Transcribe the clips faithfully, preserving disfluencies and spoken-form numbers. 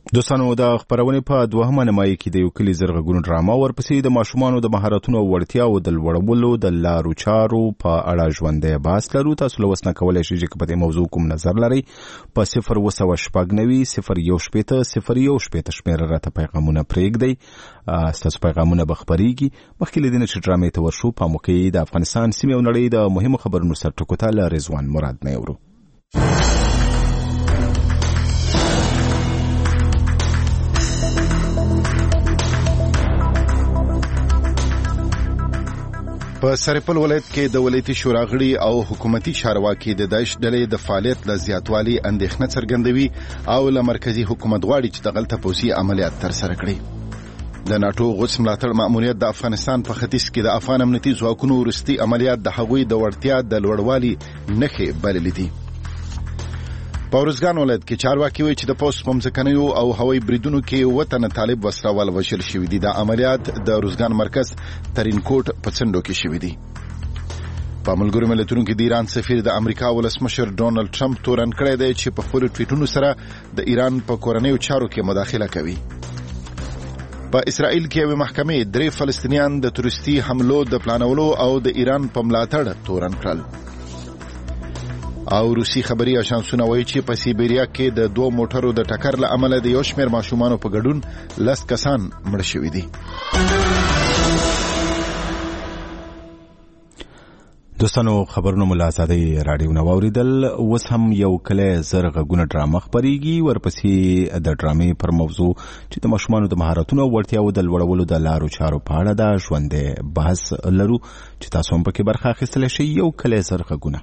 دوستانو د خبرونې په دوهمه نیمایي کې د یو کلي زرغونو ډرامه ورپسې د ماشومانو د مهارتونو او وړتیاو د لوړولو د لارو چارو په اړه ژوندی بحث لرو. تاسو له وسنه کولی شئ چې په دې موضوع کوم نظر لرئ په صفر اوه سوه شپږ نوي صفر یو شپېته صفر یو شپېته شمېره راته پیغامونه پرېږدئ. ستاسو پیغامونه به خپرېږي. مخکې له دې نه چې ډرامې ته ورشو په موقع کې د افغانستان سیمې او نړۍ د مهمو خبرونو سرټکو ته له رضوان مراد نه اورو. په سرپل ولایت کې د ولایتي شورا غړي او حکومتي چارواکي د داعش ډلې د فعالیت له زیاتوالي اندېښنه څرګندوي او له مرکزي حکومت غواړي چې د غلطه پوځي عملیات ترسره کړي. د ناتو غوث ملاتړ ماموریت د افغانستان په ختیځ کې د افغان امنیتي ځواکونو وروستي عملیات د هغوی د وړتیا د لوړوالي نښې بللې دي. په ارزګان ولایت کې چارواکي وایي چې د پوست په مځکنیو او هوایي بریدونو کې وطن طالب وسروال وژل شوي دي. د عملیات د ارزګان مرکز ترینکوټ په څنډو کې شوي دي. په ملګرو ملتونو کې د ایران سفیر د امریکا ولسمشر ډونالد ټرمپ تورن کړی دی چې په خپلو ټویټونو سره د ایران په کورنیو چارو کې مداخله کوي. په اسرائیل کې یوې محکمې درې فلسطینیان د تروریستي حملو د پلانولو او د ایران په ملاتړ تورن کړل. او روسي خبري اژانسونه وایي چې په سیبریا کې د دوه موټرو د ټکر له امله د یو شمېر ماشومانو په ګډون لس کسان مړه شوي دي. دوستانو خبرونه مو له ازادۍ راډیو نه واورېدل. اوس هم یو کلی زر غږونه ډرامه خپرېږي. ورپسې د ډرامې پر موضوع چې د ماشومانو د مهارتونو او وړتیاو د لوړولو د لارو چارو په اړه ده ژوندی بحث لرو چې تاسو هم پکې برخه اخیستلی شئ. یو کلی زر غږونه.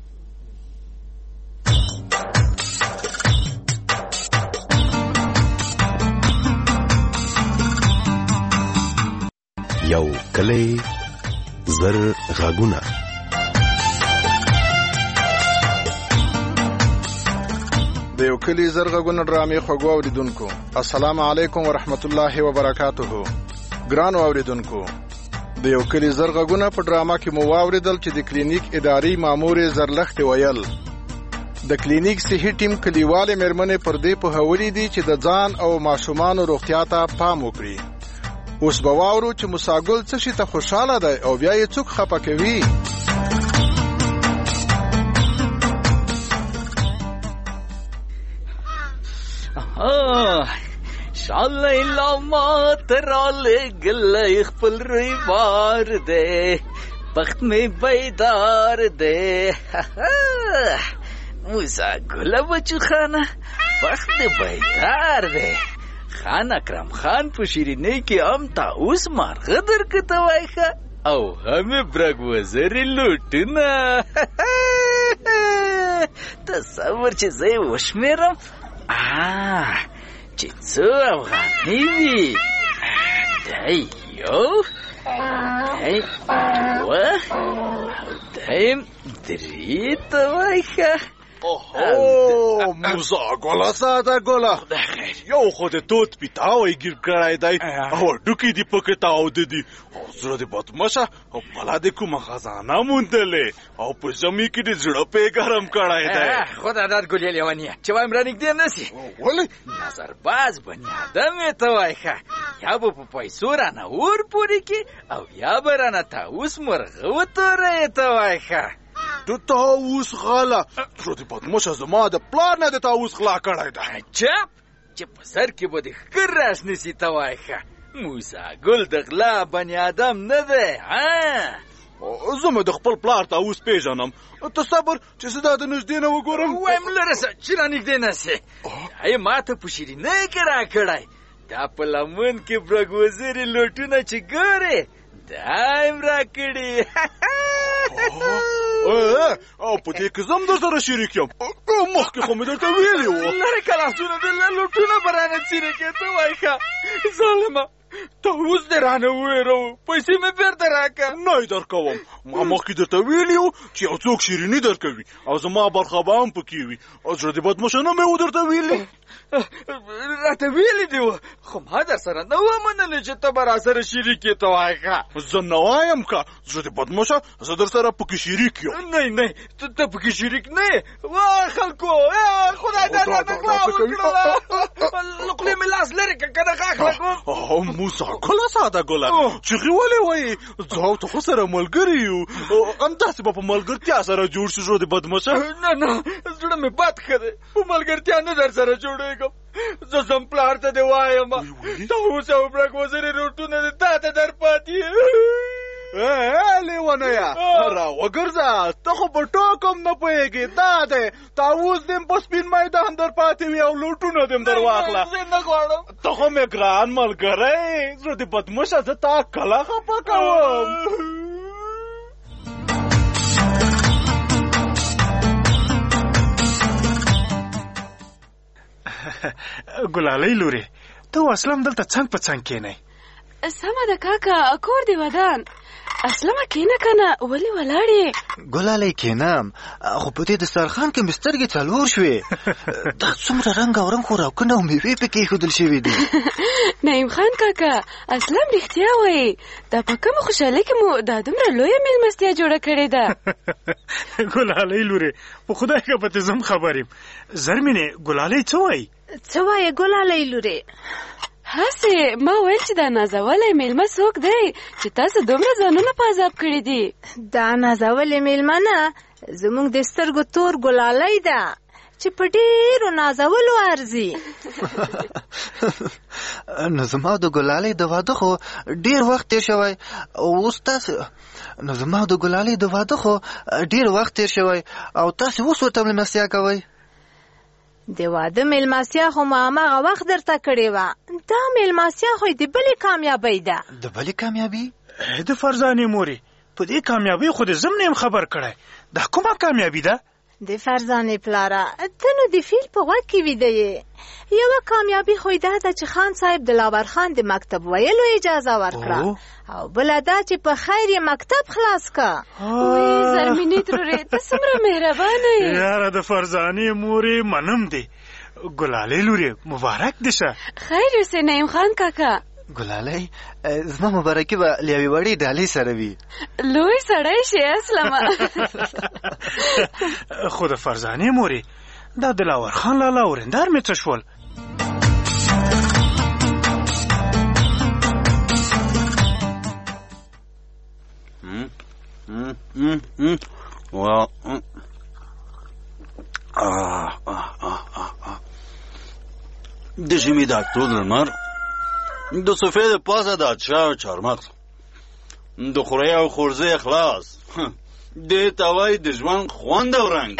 یو کلی زر غږونه. د یو کلی زر غږونه ډرامې خوږو اوریدونکو السلام علیکم ورحمت الله وبرکاته. ګرانو اوریدونکو د یو کلی زر غږونه په ډرامه کې مو واوریدل چې د کلینیک اداري مامور زرلښتې ویل د کلینیک صحي ټیم کلیوالې مېرمنې پر دې پوهولي دي چې د ځان او ماشومانو روغتیا ته پام وکړي. اوس به واورو چې مساګل څه شي ته خوشحاله دی او بیا یې څوک خفه کوي. شالی لا مات را لگل خپل ریوار دی بخت میں بیدار دی. مساګل بچو خانه بخت بیدار دی. خان اکرم خان په شیرینۍ کې هم تا اوس مارغه درکته وایخه او همې برګ وزرې لوټونه. تصور چې زه یې وشمېرم چې څو افغانۍ وي. دی یو دی دوه او دیم درې ته وایخه. اوهو موزاګله ساده ګله یو خو د توت پیتاوی ګیر کړی دی او ډوکې دې پکې تاوده دي او زړه دې بدمشه او بلا دې کومه خزانه موندلې او په ژمي کې دې زړه پې ګرم کړی دی. خدا داد ګلې لیونیه چې وایم رانږدې نه سي. ولې نظرباز بني ادم یې ته وایښه یا به په پیسو رانه ور پورې کړي او یا به رانه تاوس مرغه وتوره یې ته وایښه. د تاووس غله زړه دې بدمشه زما د پلار نه د تاووس غلا کړی دی. چپ چې په سر کې به دې ښکر راشنسي ته وایښه. موساګل د غلا بني ادم نه دی. زه مې د خپل پلار تاووس پیژنم. ته صبر چې زه دا د نږدې نه وګورم. وایم لره سه چې رانږدې نه سې. دا یې ما ته په شیرینۍ کې راکړی. دا په لمن کې برګ وزرې لوټونه چې ګورې دا یم راکړي. او په دې کې زم در سره شریک یم. مخکې خو مې درته ویلي وو. لرې که لاسونه دې لوټونه به رانه څیرې کړې ته وایښه. ظالمه تاووس دې رانه وویروو پیسې مې بېرته راکړه. نه یې درکوم. ما مخکې درته ویلي وو چې یو څوک شیریني درکوي او زما برخه به هم پکې وي. او زړه دې بدمشه نه مې و درته ویلي. راته ویلي دي وه خو ما در سره نه وه منلې چې ته به را سره شریک یې ته وایښه. زه نه وایم که زړه دې بدمشه زه در سره پکې شریک یم. نه نه ته پکې شریک نه یې. وای خلکو خو خدای دې راته کلا وکړله له خولې مې لاس لرې که که نه غاښ لګوم موسی ګله ساده ګله چغې ولې وایي زه او ته خو سره ملګري یو همداسې به په ملګرتیا سره جوړ شو زړه دې بدمشه نه نه زړه مې بد ښه دی په ملګرتیا نه در سره جوړېږم زه ځم پلار ته دې وایم ته اوس او برک وزرې روټونه دې تا ته در پاتې لیونیه را وګرځه ته خو په ټوکم نه پوهېږې دا دی تاووس دې په سپین میدان در پاتې وي او لوټونه دې در واخله زه نه غواړم ته خو مې ګران ملګری زړه دې بدمشه زه تا کله خفه کوم ګلالۍ لورې ته اصلا دلته څنګ په څنګ کېنئ سمه ده کاکا کور دې ودان اسلمه کېنه کنه ولې ولاړې ګلالۍ کېنم خو په دې دسترخوان کې مې سترګې څلور شوې دا څومره رنګ او رنګ خوراکونه او مېوې پکې ایښودل شوي دي نعیم خان کاکا اسلم رښتیا وایي دا په کومه خوشحالۍ کې مو دا دومره لویه مېلمستیا جوړه کړې ده ګلالۍ لورې په خدای که په تې زم خبر یم زرمینې ګلالۍ څه وایي څه وایې ګلالۍ لورې هسې ما ویل چې دا نازولی میلمه څوک دی چې تاسو دومره ځانونه په عذاب کړي دي دا نازولې میلمه نه زموږ د سترګو تور ګلالۍ ده چې په ډېرو نازولو ارزي نو زما د ګلالۍ د واده خو ډېر وخت تېر شوی اوس تاسو نو زما د ګلالۍ د واده خو ډېر وخت تېر شوی او تاسو اوس ورته مېلمستیا کوئ د واده میلمستیا خو ما هماغه وخت درته کړې وه دا میلمستیا خو د بلې کامیابۍ ده د بلې کامیابي د فرزانې مورې په دې کامیابۍ خو د زم نه یم خبر کړی دا کومه کامیابي ده د فرزانې پلاره ته نو د فیل په غوږ کې ویده یې یوه کامیابي خو دا ده چې خان صاحب د لاور خان د مکتب ویلو اجازه ورکړه او بله دا چې په خیر یې مکتب خلاص که وی زرمینې ترورې ته څومره مهربانه یې یاره د فرزانې مورې منم دی ګلالۍ لورې مبارک دې شه خیر اوسې نعیم خان کاکا ګلالۍ زما مبارکي به له یوې وړې ډالۍ سره وي لوی سړی شې اسلمه خو د فرزانې مورې دا د لاور خان لالا ورندار مې څه شول Well, ah, ah, ah, ah. د ژمي د اکتوبر لمر د صفې د پاسه د چا او چارمغز د خورۍ او خورزې خلاص دې ته وایي د ژوند خوند او رنګ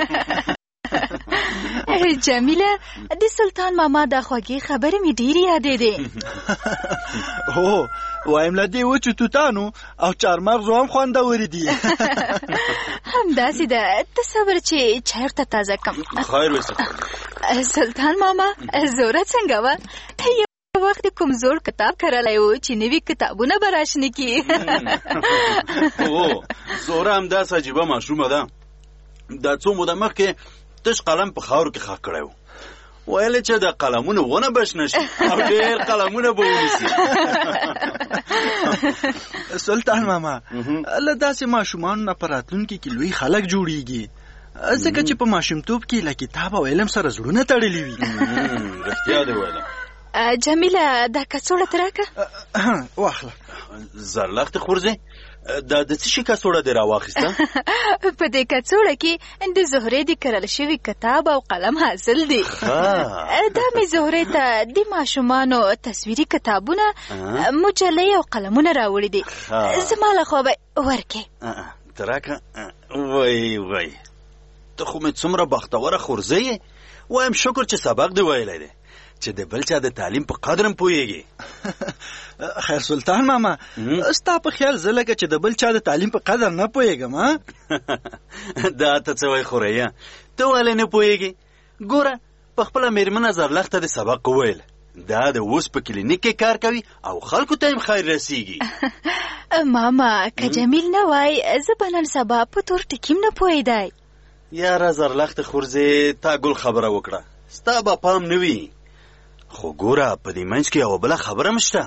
جمیله د سلطان ماما د خوږې خبرې مې ډېرې یادېدې هو وایم له دې وچو توتانو او چارمغزو هم خوندورې دي همداسې ده ته صبر چې چای ورته تازه کړم خیر وسه سلطان ماما زوره څنګه وه یو وخت کوم زوړ کتاب کرلی و چې نوي کتابونه به راشنه کي هو زوره همداسې عجیبه ماشومه ده دا څو موده مخکې تش قلم په خاورو کې خاک کړی و ویلې چې د قلمونو ونه به شنه شي او ډېر قلمونه به ونیسي سلطان ماما له داسې ماشومانو نه په راتلونکي کې لوی خلک جوړیږي ځکه چې په ماشومتوب کې له کتاب او علم سره زړونه تړلي وي رښتیا دې ویله جمیله دا کڅوړه ته راکړه واخله زرلښتې خورزې دا د څه شي کڅوړه دې راواخیسته په دې کڅوړه کې د زهرې د کرل شوي کتاب او قلم حاصل دي دا مې زهرې ته د ماشومانو تصویري کتابونه مجلې او قلمونه راوړي دي زما له خوا به ورکې ته راکړه وای وای ته خو مې څومره بختوره خورزه یې وایم شکر چې سبق دې ویلی دی چې د بل چا د تعلیم په قدر هم پوهېږي خیر سلطان ماما ستا په خیال زه لکه چې د بل چا د تعلیم په قدر نه پوهېږم دا ته څه وایي خوریه ته ولې نه پوهېږي ګوره په خپله مېرمنه زرلښته د سبق وویل دا د اوس په کلینیک کې کار کوي او خلکو ته هم خیر رسیږي ماما که جمیل نه وای زه به نن سبا په تور ټکیم نه پوهېدی یاره زرلښتې خورزې تا ګل خبره وکړه ستا به پام نه وي خو ګوره په دې منځ کې یوه بله خبره هم شته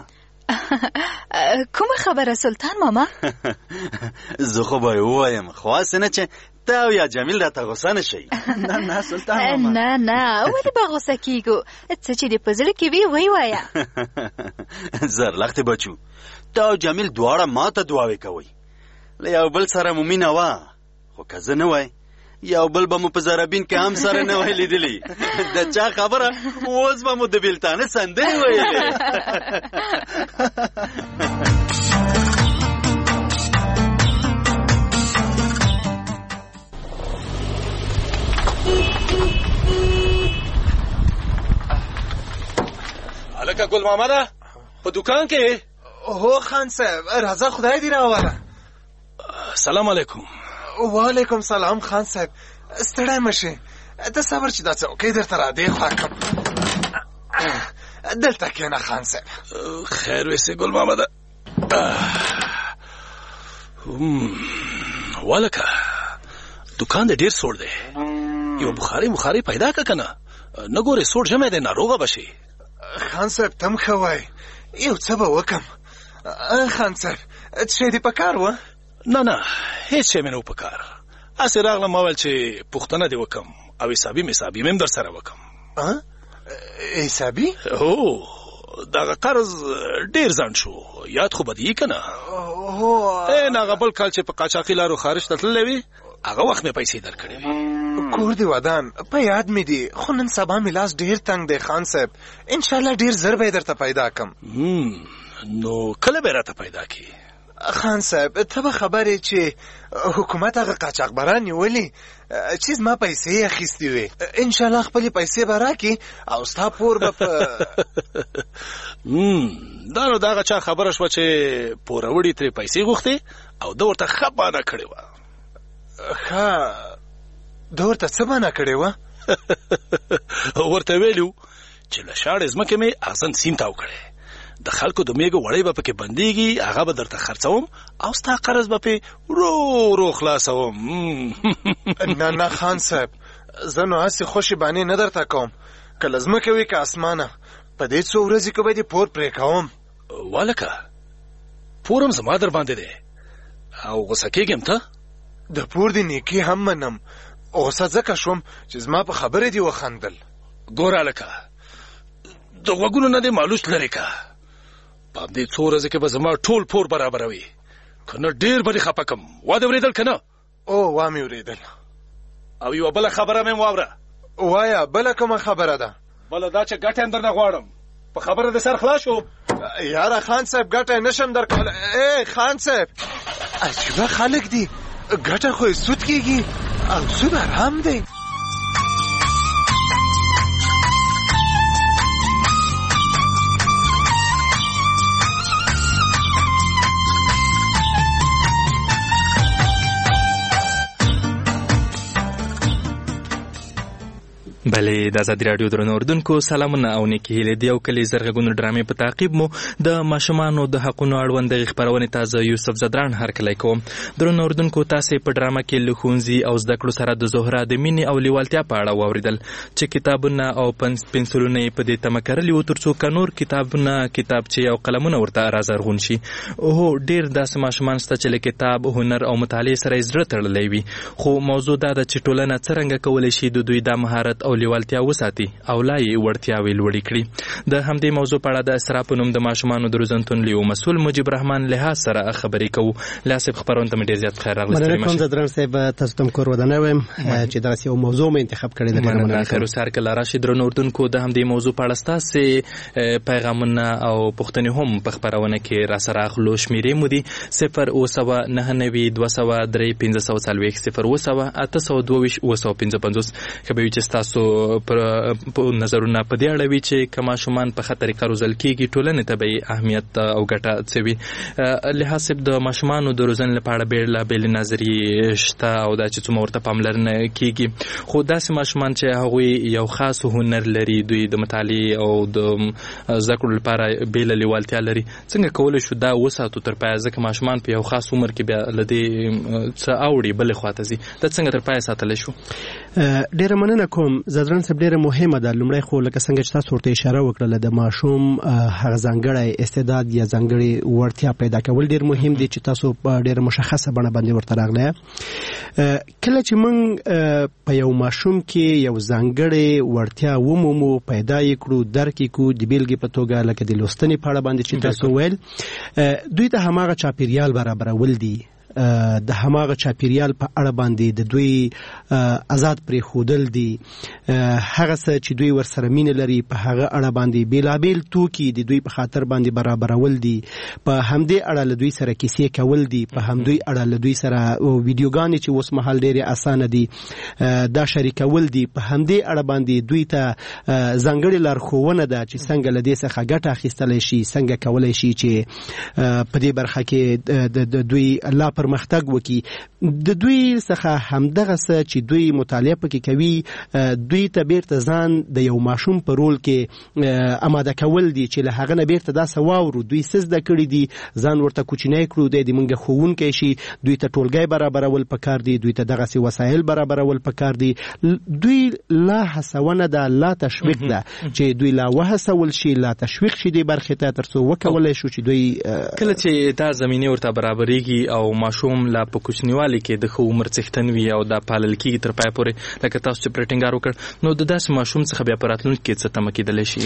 کومه خبره سلطان ماما زه خو به یې ووایم خو هسې نه چې ته او یا جمیل راته غوسه نه شئ. نه نه سلطان ماما نه نه ولې به غوسه کیږو؟ څه چې دې په زړه کې وي وی وایه. زرلښتې بچو، ته او جمیل دواړه ما ته دعاوې کوئ. له یو بل سره مو مینه وه، خو که زه نه وای یو بل به مو په زرابین کې هم سره نه وای لیدلی. د چا خبره اوس به مو د بیلتانه سندرې ویلې. هلکه ګل مامده په دوکان کې؟ هو خان صاحب راځه خدای دې راوله. سلام علیکم. وعلیکم سلام خان صاحب. ستړی مشې، ته صبر چې دا څوکۍ درته را دې خوا کړم. دلته کښېنه خان صاحب. خیر ویسې ګل مامده. والکه دوکان دې ډېر سوړ دی، یو بخاري بخاري پیدا که که نه؟ نه ګورې سوړ ژمی دی، ناروغه به شي. خان صاحب تم ښه وایې، یو څه به وکم. خان صاحب څه شی دې په کار وه؟ نه نه هیڅ شی مې نه و په کار، هسې راغلم ما ویل چې پوښتنه دې وکم او حسابي مسابي مې هم در سره وکم. حسابي؟ هو دغه قرض ډېر ځنډ شو، یاد خو به دې که نه؟ ای نه هغه بل کال چې په قاچاقي لارو خارج ته تللی وي هغه وخت مې پیسې در کړې وي. کور دې ودان په یاد مې دي، خو نن سبا مې لاس ډېر تنګ دی خان صاحب. انشاءالله ډېر زر به یې درته پیدا کړم. نو کله به یې راته پیدا کړي؟ خان صاحب ته به خبر یې چې حکومت هغه قاچاقبران نیولي چې زما پیسې یې اخیستې وې. انشاءالله خپلې پیسې به راکړي او ستا پور به په دا نو د هغه چا خبره شوه چې پوروړي ترې پیسې غوښتې او ده ورته ښه بانه کړې وه. ښه ده ورته څه بانه کړې وه؟ ورته ویلي وو چې له شاړې ځمکې مې اغزن سیم تاو کړی، د خلکو د میږو وړۍ به پکې بندېږي، هغه به درته خرڅوم او ستا قرض به پې ورو ورو خلاصوم. نه نه خان صاحب زه نو هسې خوشې بانې نه درته کوم، که له ځمکې وي که اسمانه، په دې څو ورځې کې به دې پور پرې کوم. والکه پور هم زما در باندې دی او غوسه کېږم ته؟ د پور دې نیکي هم منم، غوسه ځکه شوم چې زما په خبرې دې وخندل. ګوره هلکه د غوږونو نه دې مالوچ لرې که، په همدې څو ورځې کې به زما ټول پور برابروي، که نه ډېر به دې خفه کړم. وا دې اورېدل که نه؟ او وا مې اورېدل. او یوه بله خبره مې هم واوره. وایه بله کومه خبره ده؟ بله دا چې ګټه هم درنه غواړم، په خبره دې سر خلاص شو. یاره خان صاحب ګټه یې نشم درکولی. ای خان صاحب عجیبه خلک دي، ګټه خو یې سود کېږي او سود حرام دی. بلې د ازادي راډیو درنو اردوونکو سلامونه او نیکې هیلې د یو کلي زرغږونو ډرامې په تعقیب مو د ماشومانو د حقونو اړوند دغې خپرونې ته زه یوسف زدران هرکلی کوم. درنو اردوونکو تاسې په ډرامه کې له ښوونځي او زده کړو سره د زهره د مینې او لیوالتیا په اړه واورېدل چې کتابونه او پنسلونه یې په دې تمه کرلي وو تر څو که نور کتابونه کتابچې او قلمونه ورته رازرغون شي. هو ډېر داسې ماشومان شته چې له کتاب هنر او مطالعې سره یې زړه تړلی وي، خو موضوع دا ده چې ټولنه څرنګه کولی شي د دوی دا مهارت او لیوالتیا وساتي او لا یې وړتیاوې لوړې کړي. د همدې موضوع په اړه د اسرا په نوم د ماشومانو د روزنتون لیو مسؤل مجیب رحمان لحاظ سره خبرې کوو. لا صاحب خبرونه ته مې ډېر زیات خیر راغلی. مننه کوم زدران صاحب، تاسو ته هم کور ودانه وایم چې دغسې یو موضوع مې انتخاب کړې ده. مننه خیر وسهار کله راشي. درنو اردوونکو د همدې موضوع په اړه ستاسې پیغامونه او پوښتنې هم په خپرونه کې راسره اخلو. شمېرې مو دي صفر اوه سوه نهه نوي دوه سوه درې پنځه سوه څلوېښت، صفر اوه سوه اته سوه دوه ویشت اوه سوه پنځه پنځوس. ښه به وي چې ستاسو په نظرونه په دې اړه وي چې که ماشومان په ښه طریقه روزل کېږي ټولنې ته به یې اهمیت او ګټه څه وي. لحاظ صاحب د ماشومانو د روزنې لپاره بېلابېلې نظریې شته او دا چې څومره ورته پاملرنه کېږي، خو داسې ماشومان چې هغوی یو خاص هنر لري، دوی د مطالعې او د زده کړو لپاره بېله لیوالتیا لري، څنګه کولی شو دا وساتو تر پایه؟ ځکه ماشومان په یو خاص عمر کې بیا له دې څه اوړي بلې خوا ته ځي، دا څنګه تر پایه ساتلی شو؟ ډیره مننه کوم زدران صاحب. ډیره مهمه ده. لومړی خو لکه څنګه چې تاسو ورته اشاره وکړه د ماشوم هغه ځانګړی استعداد یا ځانګړی وړتیا پیدا کول ډیر مهم دي چې تاسو په ډیره مشخصه بڼه باندې ورته راغلی. کله چې موږ په یو ماشوم کې یو ځانګړی وړتیا ومومو پیدا یې کړو درک یې کړو د بیلګې په توګه لکه د لوستنې په اړه باندې چې تاسو ویل دوی ته هماغه چاپیریال برابرول دي د هماغه چاپیریال په اړه باندې د دوی آزاد پرېښودل دي هغه څه چې دوی ورسره مینه لري په هغه اړه باندې بیلابیل توکي د دوی په خاطر باندې برابرول دي په همدې اړه له دوی سره کیسې کول دي په همدوی اړه له دوی سره ویډیوګانې چې اوس مهال ډېرې اسانه دي دا شریکول دي په همدې اړه باندې دوی ته ځانګړې لارښوونه ده چې څنګه له دې څخه ګټه اخیستلی شي څنګه کولی شي چې په دې برخه کې د دوی لا پرمختګ وکړي. د دوی څخه همدغه څه چې دوی مطالعه پکې کوي دوی ته بیرته ځان د یو ماشوم په رول کې آماده کول دي چې له هغه نه بیرته دا څه واورو دوی څه زده کړي دي ځان ورته کوچنی کړو دی د موږ ښوونکی شي دوی ته ټولګی برابرول پکار دي دوی ته دغسې وسایل برابرول پکار دي. دوی لا هڅونه ده لا تشویق ده چې دوی لا وهڅول شي لا تشویق شي دې برخې ته تر څو وکولی شو چې دوی کله چې دا زمینې ورته برابرېږي او ماشوم لا په کوچنیوالي کې د ښه عمر څښتن وي او دا پالل کېږي تر پای پورې لکه تاسو چې پرې ټینګار وکړ نو د داسې ماشوم څخه بیا په راتلونکي کې څه تمه کېدلی شي؟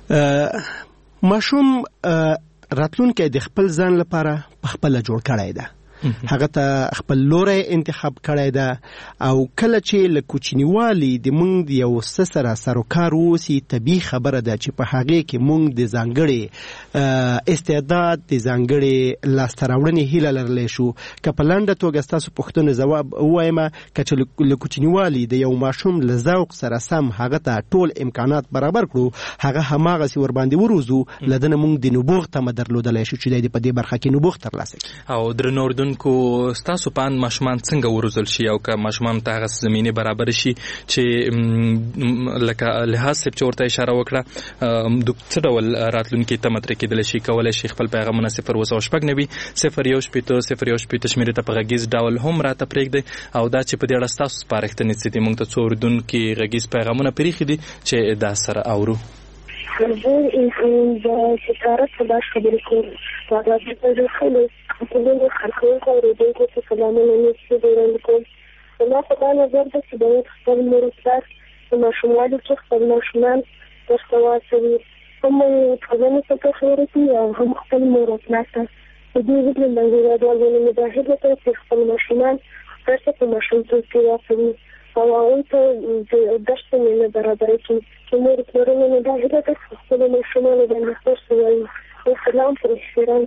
ماشوم راتلونکی د خپل ځان لپاره پخپله جوړ کړی ده هغه ته خپل لوری انتخاب کړی ده او کله چې له کوچنیوالي د موږ د یو څه سره سروکار واوسي طبیعي خبره ده چې په هغې کې موږ د ځانګړې استعداد د ځانګړې لاسته راوړنې هیله لرلی شو. که په لنډه توګه ستاسو پوښتنې ځواب ووایم که چې له کوچنیوالي د یو ماشوم له ذوق سره سم هغه ته ټول امکانات برابر کړو هغه هماغسې ورباندې وروزو له ده نه موږ د نبوغ تمه درلودلی شو چې دی په دې برخه کې نبوغ ترلاسه کړي. او درنو کو ستاسو په اند ماشومان څنګه وروزل شي او که ماشومان ته هغه زمینې برابر شي چې لکه لحاظ صاحب چې ورته اشاره وکړه د څه ډول راتلونکي تمه ترې کېدلی شي کولی شي خپل پیغامونه صفر اووه سوه شپږ نوي صفر یو شپېته صفر یو شپېته شمېرې ته په غږیز ډول هم راته پرېږدئ او دا چې په دې اړه ستاسو سپارښتنې څه دي موږ ته څو اورېدونکي غږیز پیغامونه پرېښي دي چې دا سره اورو. زه د ستارت په باش خبرې کوم په راځي په خلک ټولو خلکو ته ورته څه سلامونه نشي وړاندې کوم. زما په دا نظر ده چې باید خپل مور پلار د ماشومانو کې خپل ماشومان ورته واچوي هم ټولنې ته خبرې کوي او هم خپل مور پلار ته د دې ویډیو باندې راځي مجاهد ته چې خپل ماشومان تاسو په ماشومتوب کې واچوي او هغوی ته د درس نه برابرې کړي چې مور پلارونه مجاهد ته خپل ماشومانو باندې درس ووایي. سلام پر احترام.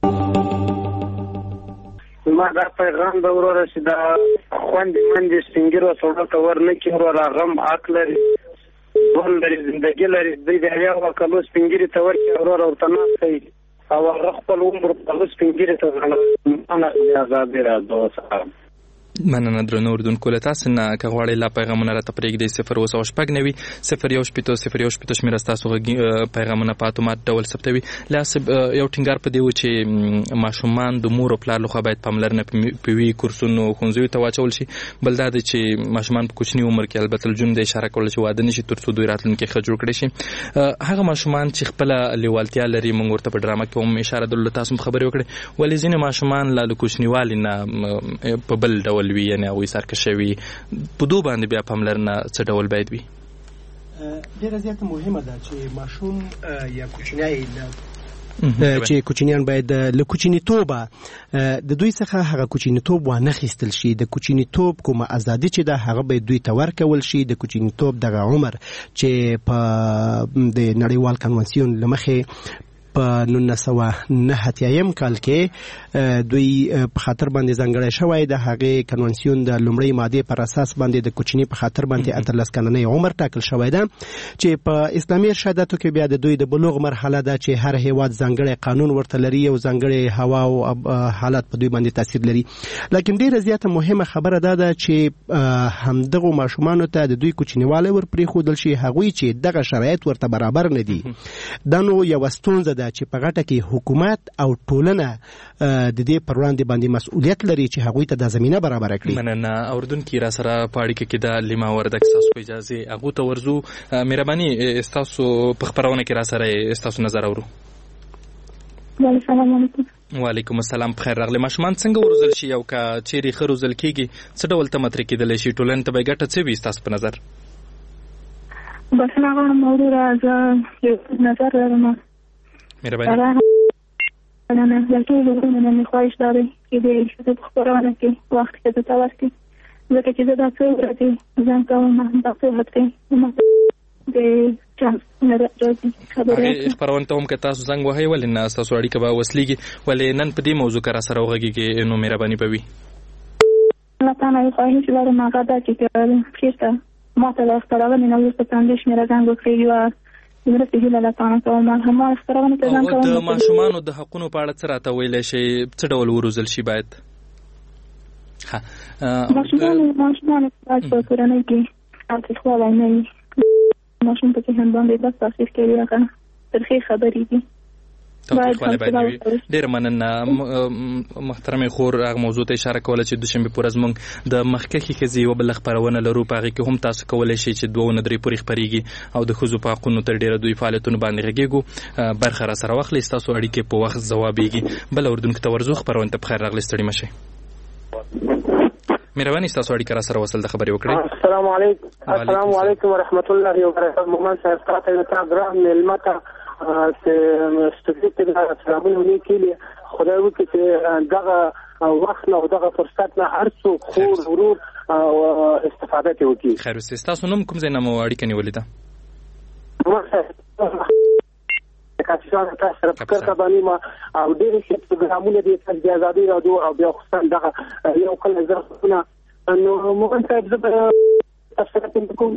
ما دا پیغام به وروره چې دا خوندې مندې سپینګیرو سړو ته ورنه کړي وروره غم حق لري ژوند لري زندګي لري دوی د یو کلو سپینګیري ته ورکړي وروره ورته ناست دی او هغه خپل عمر په هغه سپینګیري ته ځانونه ازادي راځو. مننه درنو اردوونکو له تاسو نه که غواړئ لا پیغامونه راته پرېږدئ صفر اووه سوه شپږ نوي صفر یو شپېته صفر یو شپېته شمېره ستاسو پیغامونه په اتومات ډول ثبتوي. لیاسب یو ټینګار په دې و چې ماشومان د مور او پلار لخوا باید پاملرنه په وي کورسونو ښوونځیو ته واچول شي. بل دا دی چې ماشومان په کوچني عمر کې البته لجون د اشاره کوله چې واده نه شي تر څو دوی راتلونکی ښه جوړ کړی شي. هغه ماشومان چې خپله لیوالتیا لري موږ ورته په ډرامه کې هم اشاره درلوده تاسو هم خبرې وکړې ولې ځینې ماشومان لا له کوچنیوالي نه په بل ډول وي یعنې هغوی سرکشه وي په دو باندې بیا پاملرنه څه ډول باید وي؟ ډېره زیاته مهمه ده چې ماشوم یا کوچنی چې کوچنیان باید له کوچنیتوبه د دوی څخه هغه کوچنیتوب وانخیستل شي. د کوچنیتوب کومه ازادي چې ده هغه باید دوی ته ورکول شي. د کوچنیتوب دغه عمر چې په د نړیوال کنونسیون له مخې په نولس سوه نه اتیایم کال کې دوی په خاطر باندې ځانګړی شوی د هغې کنونسیون د لومړۍ مادې پر اساس باندې د کوچني په خاطر باندې اتلس کلنی عمر ټاکل شوی ده چې په اسلامي ارشاداتو کې بیا د دوی د بلوغ مرحله ده چې هر هیواد ځانګړی قانون ورته لري او ځانګړی هوا او حالات په دوی باندې تاثیر لري. لکن ډېره زیاته مهمه خبره دا ده چې همدغو ماشومانو ته د دوی کوچنیوالی ور پرېښودل شي هغوی چې دغه شرایط ورته برابر نه دي. دا نو یوه ستونزه ده چې په غټه کې حکومت او ټولنه د دې پر وړاندې باندې مسؤلیت لري چې هغوی ته د زمینه برابر کړي. مننه. اردوونکي را سره په اړیکه کې د لیما وردک تاسو په اجازه هغه ته ورزو. مهرباني تاسو په خبرونه کې را سره تاسو نظر اورو. السلام علیکم. وعلیکم السلام. بخیر راغلی. ماشومان څنګه وروزل شي او که چیرې ښه روزل کېږي څه ډول تمترې کېدلی شي؟ ټولنې ته به یې ګټه څه وي ستاسو په نظر؟ بسنه غواړم وروره زه یو نظر لرم. مهرباني. نه د ټولو وروڼو نه مې خواهش دا دی چې د ښځو په خپرونه کې وخت ښځو ته ورکړي، ځکه چې زه دا څو ورځې ځان کوم دا صحت دی د چانس نه راځي خبرې. خپرونه ته هم که تاسو زنګ وهئ ولې نه ستاسو اړیکه به وصلېږي، ولې نن په دې موضوع کې را سره وغږېږئ نو مهرباني به وي. الله تعالی یې خواهش لرم هغه دا چې چېرته ما ته د خپرونې نه وروسته پنځه شمېره زنګ وکړي و مرستې هیله له تانه کوم. همه خپرونې ته زنګ کوم. د ماشومانو د حقونو په اړه څه راته ویلی شئ؟ څه ډول وروزل شي باید؟ ماشومانو ماشومانو باید په کورنۍ کې تاوتریخوالی نه وي. ماشوم په ذهن باندې بس تاثیر کوي، هغه ترخې خبرې دي. تاوتریخوالی باید نه وي. ډېره مننه محترمې خور. هغه موضوع ته اشاره کوله چې دوشنبې په ورځ موږ د مخکښې ښځې یوه بله خپرونه لرو، په هغې کې هم تاسو کولی شئ چې دوه نه درې پورې خپرېږي او د ښځو په حقونو تر ډېره دوی فعالیتونو باندې غږېږو. برخه را سره واخلئ، ستاسو اړیکې په وخت ځوابېږي. بله اردونکو ته ورځو. خپرونې ته بخیر راغلئ، ستړي مه شئ. مهرباني ستاسو اړیکه را سره وصل د خبرې وکړئ. السلام علیکم. السلام علیکم ورحمت الله وبرکاته. مومن صاحب تاسو ته ګرام مېلمه ته چې ستاسو ته سلامونه وکړي. خدای وکړي چې دغه وخت نه او دغه فرصت نه هر څوک خور ورور استفاده وکړي. خیر اوسئ. ستاسو نوم کوم ځای نه مو اړیکه نیولې ده؟ کاپیسان تاسو سره فکر کبانی ما او ډېر ښه پروګرامونه دي چې د آزادۍ راډیو او بیا خصوصا دغه یو کله زرونه نو موږ ته د تاسو سره کوم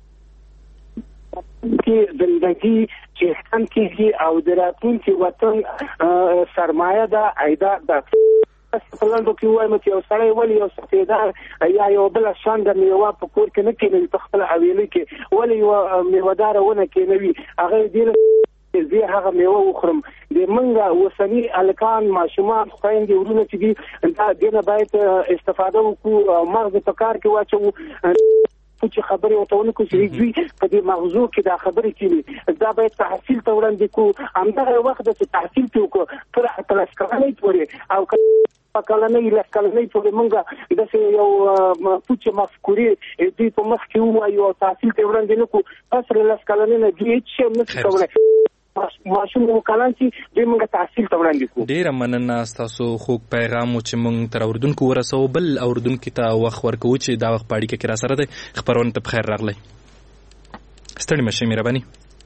کې زندگی چې څنګه کېږي او د راتلونکي وطن سرمایه ده عیدات ده. فلندو کې وایم چې یو سړی ولې یو سفیدار یا یو بل شان د میوه په کور کې نه کېنوي، په خپل حویلۍ کې ولې یو میوهداره ونه کېنوي، هغه دې زه هغه میوه وخورم. د منګه وسنی الکان ماشومان خويندې ورونه چې دي دا دنه باید استفاده وکړو، مغز په کار کې واچو چې خبرې وتاونه کو چې دوی په دې موضوع کې دا خبرې کوي. دا باید تحصیل ته وړاندې کو، همدغه وخت چې تحصیل ته وکړو پر خپل کارنۍ پورې او کلنۍ له کلنۍ پورې مونږه د یو پوچ مفکورې دوی په مخ کې وایو او تحصیل ته وړاندې نه کو. پس له کلنۍ نه دوی هیڅ نه کوي. ماشوم وکالان چې دوی موږ تحصیل ته وړاندې کوو. ډېره مننه ستاسو خوږ پیغام چې موږ تر اردوونکو ورسوو. بل اردوونکي ته وخت ورکوو چې دا وخت په اړیکه کې را سره دی. خپرونه ته بخیر راغلی. ستړي مه شئ. مهرباني.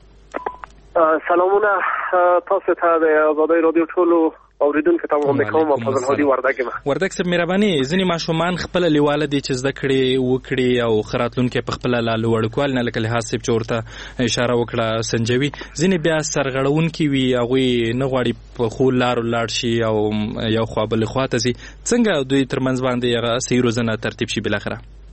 سلامونه تاسو ته د آزادۍ راډیو ټولو اوریدونکو ته وړاندې کوم. فضل هادي وردګ یم. وردګ صاحب مهرباني. ځینې ماشومان خپله لیواله دي چې زده کړې وکړي او ښه راتلونکی په خپله لا لوړکوالي نه لکه لحاظ صاحب چې ورته اشاره وکړه سنجوي. ځینې بیا سرغړونکي وي، هغوی نه غواړي په ښو لارو لاړ شي او یو خوا بلې خوا ته ځي. څنګه دوی ترمنځ باندې هغه صحیح روزنه ترتیب شي بالاخره؟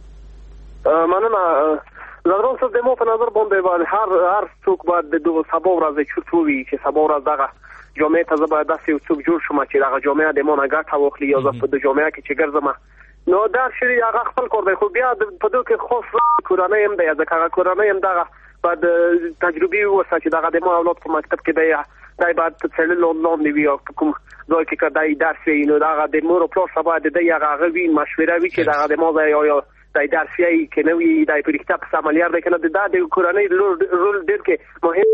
مننه. زدران صاحب د مو په نظر باندې باندې هر هر څوک باید د دغه سبا ورځ چورت وي چې سبا ورځ دغه جامعه ته زبر داسې یو څوک جوړ شوم چې دغه جامعه د مونږه ګټه واخلي یا زه په د جامعه کې چې ګرځم نو دا شری هغه خپل کور دی. خو بیا په دوی کې خاص کورانه هم دی، ځکه هغه کورانه هم دغه بعد تجربي وسه چې دغه د مو اولاد په مکتب کې دی دای بعد څلل لوندون دی او کوم ځای کې کدای درس وی نو دغه د مور او پلار سبا د دی هغه غوی مشوره وی چې دغه د مو ځای یا دای درسي کې نوې دای پرېکټه په عملیار دی کنه د د کورانه رول ډېر کې مهم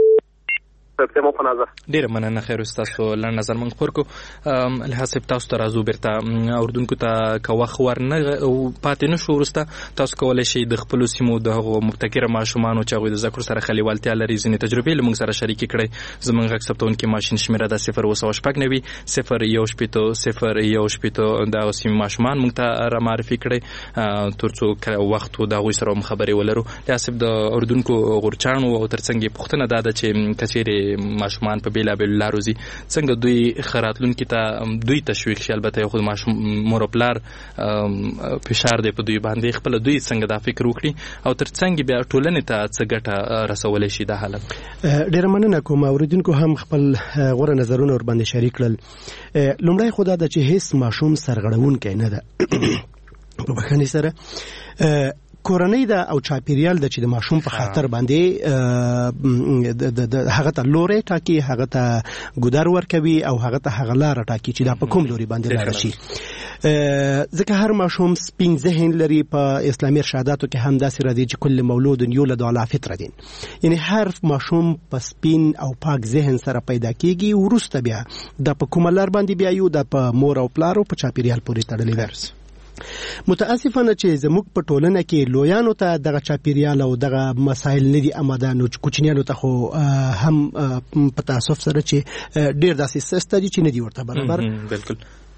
ډیره مننه. خیر تاسو لړ نظر من خبر کو الحساب تاسو ته راځو بیرته اردوونکو ته که وخت ورنه پاتې نشو ورسته تاسو کولای شئ د خپل سیمو د مبتکر ماشومانو چې هغه د ذکر سره خلیوالتیا لري ځینې تجربې لمونږ سره شریک کړئ. زمونږ اکسپټون کې ماشين شمیره د صفر وسو شپږ نوي صفر یو شپېته صفر یو شپېته دا سیم ماشومان مونږ ته را معرفي کړئ ترڅو وخت د هغوی سره خبرې ولرو. الحساب د اردوونکو غورچانو او ترڅنګ پښتنه دا چې کچېره چې ماشومان په بیلابیلو لارو ځي څنګه دوی ښه راتلونکي ته دوی تشویق شي البته یو خو ماشوم مور او پلار فشار دی په دوی باندې خپله دوی څنګه دا فکر وکړي او تر څنګ بیا ټولنې ته څه ګټه رسولی شي دا حالت. ډېره مننه کوم اوریدونکو هم خپل غوره نظرونه ورباندې شریک کړل. لومړی خو دا ده چې هیڅ ماشوم سرغړونکی نه ده په بخښنې سره کورنۍ ده او چاپیریال ده چې د ماشوم په خاطر باندې د هغه ته لوري ټاکي هغه ته ګودر ورکوي او هغه ته هغه لاره ټاکي چې دا په کوم لوري باندې لاړ شي. ځکه هر ماشوم سپین ذهن لري. په اسلامي ارشاداتو کې هم داسې راځي چې کل مولود یولد علی فطرة، یعنی هر ماشوم په سپین او پاک ذهن سره پیدا کیږي، وروسته بیا د په کومه لار باندې بیا یو د په مور او پلار او په چاپیریال پورې تړلی دی. متاسفانه چې زموږ په ټولنه کې لویانو ته دغه چاپیریال او دغه مسایل نه دي آماده، نو کوچنیانو ته خو هم په تاسف سره چې ډیر داسې سسته دي چې نه دي ورته برابر. بالکل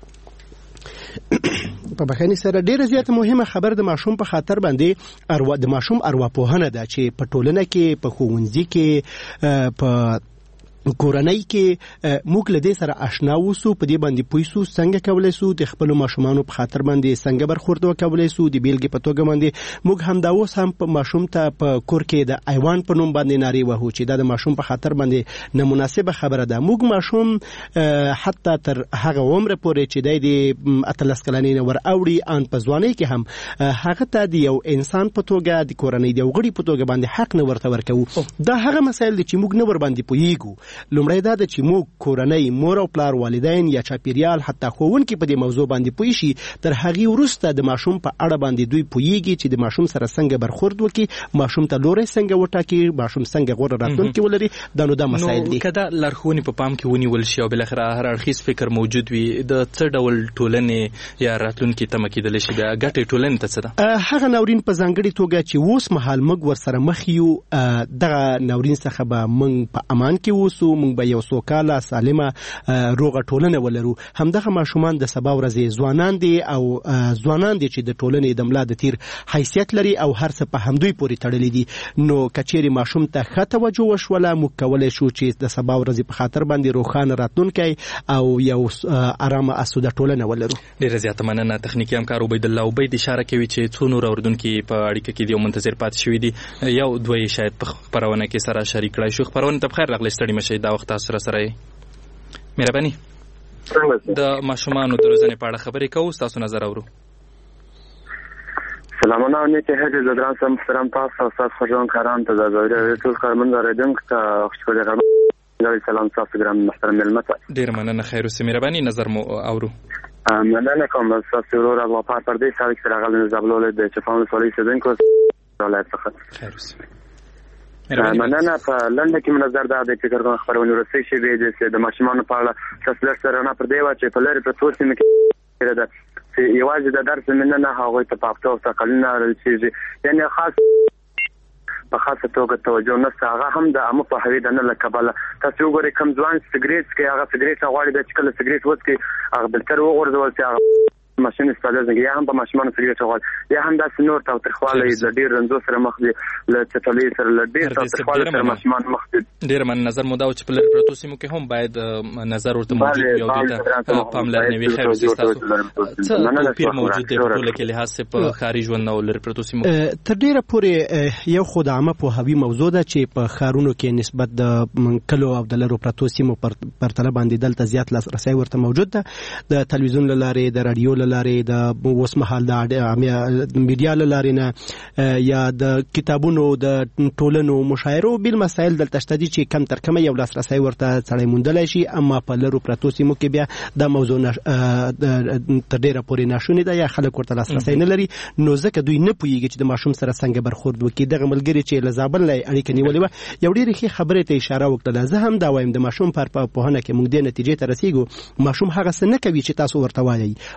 په بخښنې سره ډیره زیاته مهمه خبر د ماشوم په خاطر باندې اروا د ماشوم ارواپوهنه ده چې په ټولنه کې په ښوونځي کې په کورنۍ کې موږ له دې سره آشنا وسو، په دې باندې پوه سو څنګه کولی سو د خپلو ماشومانو په خاطر باندې څنګه برخورد وکولی سو. د بیلګې په توګه باندې موږ همدا اوس هم په ماشوم ته په کور کې د ایوان په نوم باندې نارې وهو چې دا د ماشوم په خاطر باندې نامناسبه خبره ده. موږ ماشوم حتی تر هغه عمر پورې چې دی د اتلس کلنۍ نه ور اوړي ان په ځوانۍ کې هم هغه ته د یو انسان په توګه د کورنۍ د یو غړي په توګه باندې حق نه ورته ورکوو. دا هغه مسایل دي چې موږ نه ور باندې پوهیږو. لومړی دا ده چې موږ کورنۍ مور او پلار والدین یا چاپیریال حتی ښوونکي په دې موضوع باندې پوه شي، تر هغې وروسته د ماشوم په اړه باندې دوی پوهیږي چې د ماشوم سره څنګه برخورد وکړي، ماشوم ته لوری څنګه وټاکي، ماشوم څنګه غوره راتلونکی ولري. دا نو دا مسایل دي. نو که دا لارښوونې په پام کې ونیول شي او بالاخره هر اړخیز فکر موجود وي، د څه ډول ټولنې یا راتلونکي تمه کیدلی شي؟ بیا ګټې ټولنې ته څه ده؟ هغه ناورین په ځانګړې توګه چې اوس مهال موږ ورسره مخ یو، دغه ناورین څخه به موږ په امان کې اوسو، موږ به یو سوکاله سالمه روغه ټولنه ولرو. همدغه ماشومان د سبا ورځې ځوانان دي او ځوانان دي چې د ټولنې د ملا د تیر حیثیت لري او هر څه په همدوی پورې تړلي دي. نو کچېرې ماشوم ته ښه توجه وشوله، موږ کولی شو چې د سبا ورځې په خاطر باندې روښانه راتلونکی او یو ارامه اسوده ټولنه ولرو. ډېره زیاته مننه. تخنیکي همکار عبید الله عبید اشاره کوي چې څو نور اورېدونکي په اړیکه کې دي او منتظر پاتې شوي دي. یو دوه یې شاید په خپرونه کې سره شریک کړی شو. خپرونې ته بخیر راغلی، ستړي مشئ. دا وخت تاسو سره سره مهرباني د ماشومانو د روزنې په اړه خبرې کوو، ستاسو نظر اورو. سلامونه او نیکې هیلې زدران سم محترم تاسو او ستاسو خوږ کاران ته د زویره ټول کارمند اوریدونکو ته خوشحالي غواړم. سلام تاسو ګرام محترم مېلمه ته. ډېر مننه. خیر اوسئ. مهرباني نظر مو اورو. مننه کوم تاسو ورور او په پردې سره چې راغلی زبلول د چفان سولې سدنکو ولایت څخه. خیر اوسئ. مننه. په لنډه کې منظر دا د فکر کوم خبرونه ورسې شي چې د ماشومانو په اړه تاسو سره نه پر دی وا چې په لری په توسي مې ده چې یوازې د درس مننه هغه ته پاپتو او تقلنا چې یعنی خاص په خاصه توګه توجه نه هغه هم د عامه په هوی د نه لکبله. تاسو وګورئ کوم ځوان سګریټ کې هغه سګریټ غواړي د چکل سګریټ وڅکي هغه بلتر وغورځول چې ماشین استفاده زنګ یا هم په ماشومان سګریټ غواړي یا هم د سنور تاو ترخواله د ډیر رنځو سره مخ دي ل چټلې سره ل ډیر تاو ترخواله سره ماشومان مخ دي. ډیر من نظر مو دا چې په لری پروتو سیمو کې هم باید نظر ورته موجود وي او د پاملرنې وي. خیر اوسئ. تاسو څه توپیر موجود دی په ټوله کې لحاظ په خارج ژوند او لری پروتو سیمو؟ تر ډیره پورې یو خو د عامه پوهاوي موضوع ده چې په ښارونو کې نسبت د کلو او د لرو پروتو سیمو پرتله باندې دلته زیات لاسرسی ورته موجود ده. د تلویزیون له لارې، د رادیو له لارې، د اوس مهال د میډیا له لارې نه یا د کتابونو د ټولنو مشاعرو بل مسایل دلته شته دي چې کم تر کمه یو لاسرسی ورته سړی موندلی شي. اما په لرو پرتو سیمو کې بیا دا موضوع تر ډیره پورې ناشونې ده یا خلک ورته لاسرسی نه لري. نو ځکه دوی نه پوهېږي چې د ماشوم سره څنګه برخورد وکړي. دغه ملګري چې له زابل نه اړیکه نیولې وه یو ډېرې ښې خبرې ته اشاره وکړله. زه هم دا وایم د ماشوم پر پوهنه کې موږ دې نتیجې ته رسېږو. ماشوم هغه څه نه کوي چې تاسو ورته وایئ، ماشوم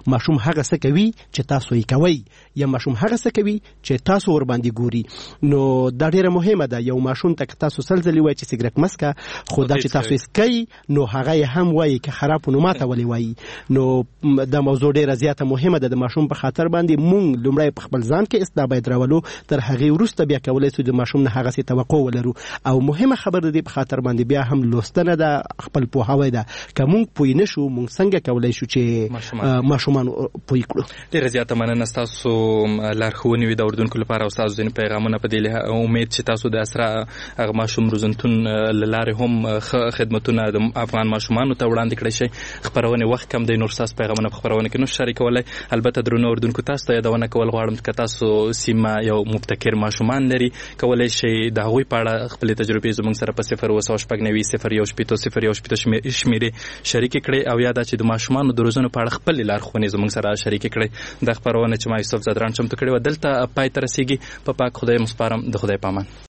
هغه څه کوي چې تاسو یې کوي یا ماشوم هغه څه کوي چې تاسو ور باندې ګوري. نو دا ډیره مهمه ده. یو ماشوم ته تاسو سلزلی وای چې سیګریټ مسکه خو دا چې تاسو یې کوي نو هغه هم وایي که خراب نو ماته ولې وایي. نو دا موضوع ډیره زیاته مهمه ده. د ماشوم په خاطر باندې مونږ لومړی په خپل ځان کې اصلاح باید راولو، تر هغې وروسته بیا کولی شو د ماشوم نه هغسې توقع ولرو. او مهمه خبر د دې په خاطر باندې بیا هم لوستنه ده، خپل پوهاوی ده. که مونږ پوه نه شو مونږ څنګه کولی شو چې ماشومان پوه کړو. ډېره زیاته مننه ستاسو لارښوونې وي د اورېدونکو لپاره او ستاسو ځینې پیغامونه په دې امید چې تاسو د اسرا هغه ماشوم روزنتون له لارې هم ښه خدمتونه د افغان ماشومانو ته وړاندې کړی شئ. خپرونې وخت کم دی، نور ستاسو پیغامونه په خپرونه کې نو شریکولی. البته درنو اورېدونکو تاسو ته یادونه کول غواړم که تاسو سیمه یو مبتکر ماشومان لري کولی شئ د هغوی په اړه خپلې تجربې زموږ سره په صفر اوه سوه شپږ نوي صفر یو شپېته صفر یو شپېته شمېرې شریکې کړئ او یا دا چې د ماشومانو د روزنې په اړه خپلې لارښوونې زموږ سره شریکې کړئ. دا خپرونه چې ما یوسف زدران چمتو کړې وه دلته پای ته رسېږي. په پاک خدای مو سپارم. د خدای په امان.